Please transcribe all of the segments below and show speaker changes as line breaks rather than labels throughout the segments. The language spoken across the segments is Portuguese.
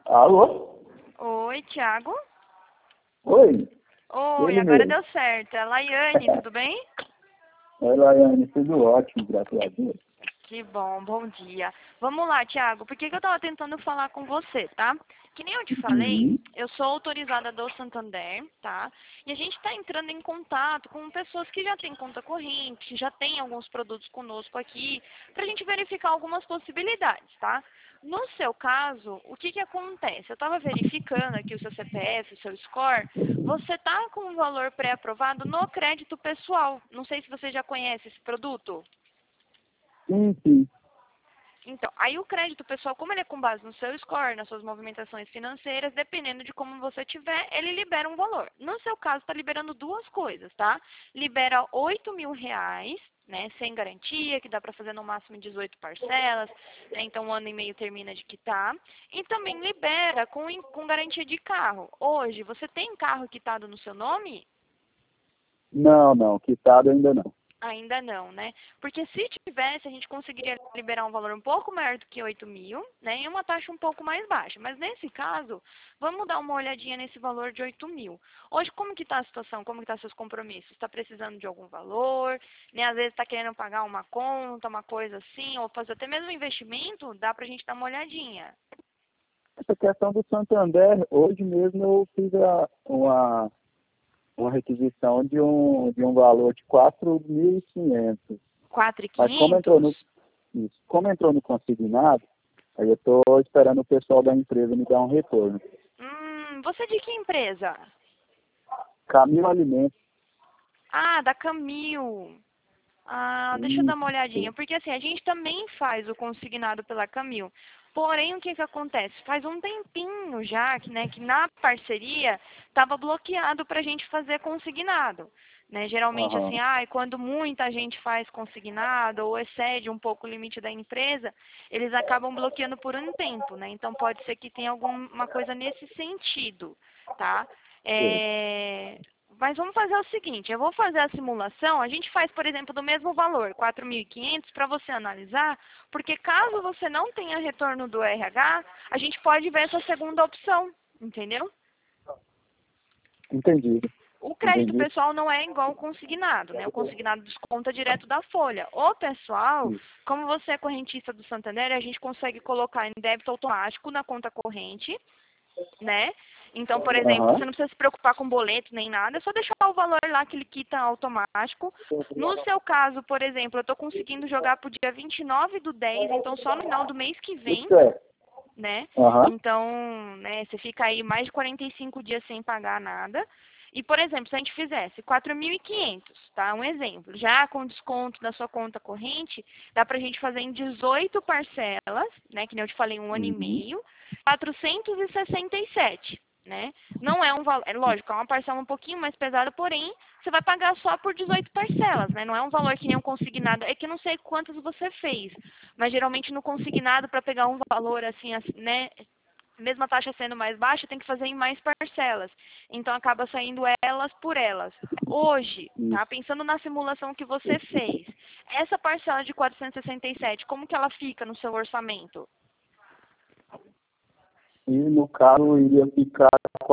Alô?
Oi, Thiago.
Oi,
Oi,
ele
agora
mesmo.
deu certo. É a Laiane, tudo bem?
Oi, Laiane, tudo ótimo, graças a Deus.
Que bom, bom dia. Vamos lá, Thiago, por que eu estava tentando falar com você, tá? Que nem eu te falei,
Uhum.
eu sou autorizada do Santander, tá? E a gente está entrando em contato com pessoas que já têm conta corrente, que já têm alguns produtos conosco aqui, para a gente verificar algumas possibilidades, tá? No seu caso, o que acontece? Eu estava verificando aqui o seu CPF, o seu score, você está com um valor pré-aprovado no crédito pessoal. Não sei se você já conhece esse produto.
Sim, sim.
Então, aí o crédito pessoal, como ele é com base no seu score, nas suas movimentações financeiras, dependendo de como você tiver, ele libera um valor. No seu caso, está liberando duas coisas, tá? Libera R$ 8.000, né, sem garantia, que dá para fazer no máximo 18 parcelas, né, então 1 ano e meio termina de quitar. E também libera com garantia de carro. Hoje, você tem carro quitado no seu nome?
Não, não, quitado ainda não.
Ainda não, né? Porque se tivesse, a gente conseguiria liberar um valor um pouco maior do que 8.000, né? E uma taxa um pouco mais baixa. Mas nesse caso, vamos dar uma olhadinha nesse valor de 8.000. Hoje, como que está a situação? Como que estão seus compromissos? Está precisando de algum valor? Né? Às vezes está querendo pagar uma conta, uma coisa assim, ou fazer até mesmo um investimento, dá pra gente dar uma olhadinha.
Essa questão do Santander, hoje mesmo eu fiz uma requisição de um valor de 4.500. Mas como entrou no,
4.500?
isso, como entrou no consignado, aí eu estou esperando o pessoal da empresa me dar um retorno.
Você é de que empresa?
Camil Alimentos.
Ah, da Camil. Ah, deixa eu dar uma olhadinha,
Isso.
porque assim, a gente também faz o consignado pela Camil. Porém, o que acontece? Faz um tempinho já que, né, que na parceria estava bloqueado para a gente fazer consignado. Né? Geralmente, assim,
Aham.
quando muita gente faz consignado ou excede um pouco o limite da empresa, eles acabam bloqueando por um tempo, né? Então, pode ser que tenha alguma coisa nesse sentido, tá?
Sei.
Mas vamos fazer o seguinte, eu vou fazer a simulação, a gente faz, por exemplo, do mesmo valor, 4.500, para você analisar, porque caso você não tenha retorno do RH, a gente pode ver essa segunda opção, entendeu?
Entendido.
O crédito
Entendi.
pessoal não é igual ao consignado, né? O consignado desconta direto da folha. O pessoal,
Isso.
como você é correntista do Santander, a gente consegue colocar em débito automático na conta corrente, né? Então, por exemplo, você
Aham.
não precisa se preocupar com boleto nem nada, é só deixar o valor lá que ele quita automático. No seu caso, por exemplo, eu estou conseguindo jogar para o dia 29/10, então só no final do mês que vem,
Isso é.
né?
Aham.
Então, né, você fica aí mais de 45 dias sem pagar nada. E, por exemplo, se a gente fizesse 4.500, tá? Um exemplo. Já com desconto da sua conta corrente, dá pra gente fazer em 18 parcelas, né? Que nem eu te falei, 1 ano e meio, 467, né? Não é um valor, é lógico, é uma parcela um pouquinho mais pesada, porém, você vai pagar só por 18 parcelas, né? Não é um valor que nem um consignado. É que eu não sei quantas você fez, mas geralmente no consignado, para pegar um valor assim, né? Mesmo a taxa sendo mais baixa, tem que fazer em mais parcelas. Então, acaba saindo elas por elas. Hoje, tá?
Isso.
Pensando na simulação que você fez, essa parcela de 467, como que ela fica no seu orçamento?
E no caso iria ficar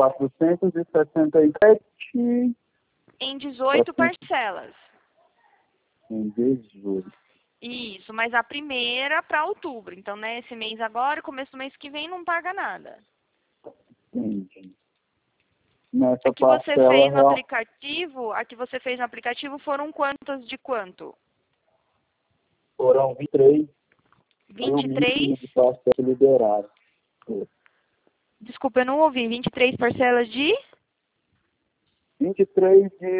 467
Em 18 parcelas.
em 18.
Isso, mas a primeira para outubro. Então, né, esse mês agora, começo do mês que vem, não paga nada.
Entendi.
A
Nessa
que você
parcela
fez no
real
aplicativo, foram quantas de quanto?
foram 23, foi o
23.
mínimo de parcela liberada.
Desculpa, eu não ouvi. 23 parcelas de
23 de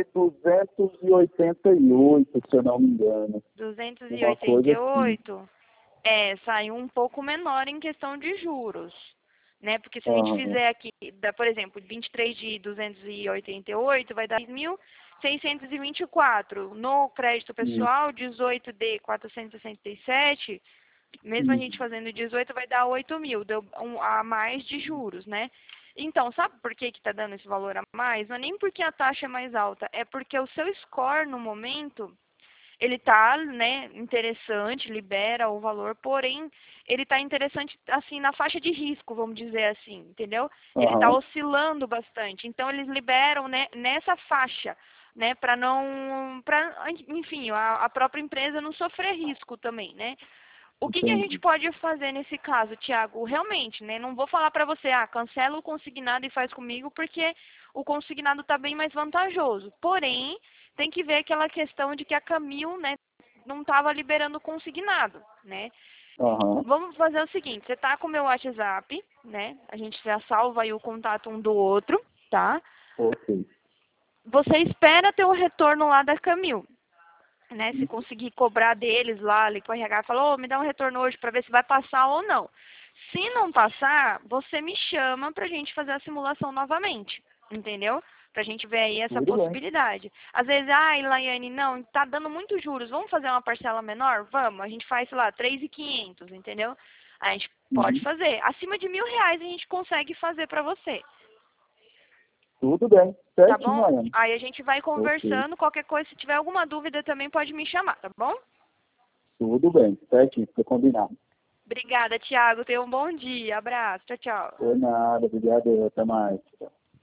288, se eu não me engano.
duzentos e
Uma
oitenta
coisa
e
assim.
oito. Saiu um pouco menor em questão de juros. Né? Porque se a gente
Aham.
fizer aqui, por exemplo, 23 de 288 vai dar 6.624. No crédito
Isso.
pessoal, 18 de 467. Mesmo a gente
Isso.
fazendo 18, vai dar 8.000, deu a mais de juros, né? Então, sabe por que está dando esse valor a mais? Não é nem porque a taxa é mais alta, é porque o seu score no momento ele tá, né, interessante, libera o valor, porém, ele tá interessante, assim, na faixa de risco, vamos dizer assim, entendeu? Ele tá oscilando bastante. Então, eles liberam, né, nessa faixa, né, para não, enfim, a própria empresa não sofrer risco também, né? O que a gente pode fazer nesse caso, Tiago? Realmente, né? Não vou falar para você, cancela o consignado e faz comigo, porque o consignado está bem mais vantajoso. Porém, tem que ver aquela questão de que a Camil, né, não estava liberando o consignado, né? Vamos fazer o seguinte, você tá com o meu WhatsApp, né? A gente já salva aí o contato um do outro, tá?
Ok.
Você espera ter o retorno lá da Camil. Né, se conseguir cobrar deles lá, ali com o RH, falou, me dá um retorno hoje para ver se vai passar ou não. Se não passar, você me chama para a gente fazer a simulação novamente, entendeu? Para a gente ver aí essa possibilidade. Às vezes, Laiane, não, tá dando muitos juros, vamos fazer uma parcela menor? Vamos, a gente faz, sei lá, 3.500, entendeu? A gente pode fazer. Acima de R$1.000 a gente consegue fazer para você.
Tudo bem, certinho,
tá bom?
Laiane.
Aí a gente vai conversando, qualquer coisa, se tiver alguma dúvida também pode me chamar, tá bom?
Tudo bem, certinho, fica combinado.
Obrigada, Thiago. Tenha um bom dia. Abraço. Tchau, tchau.
Por nada, obrigado, até mais.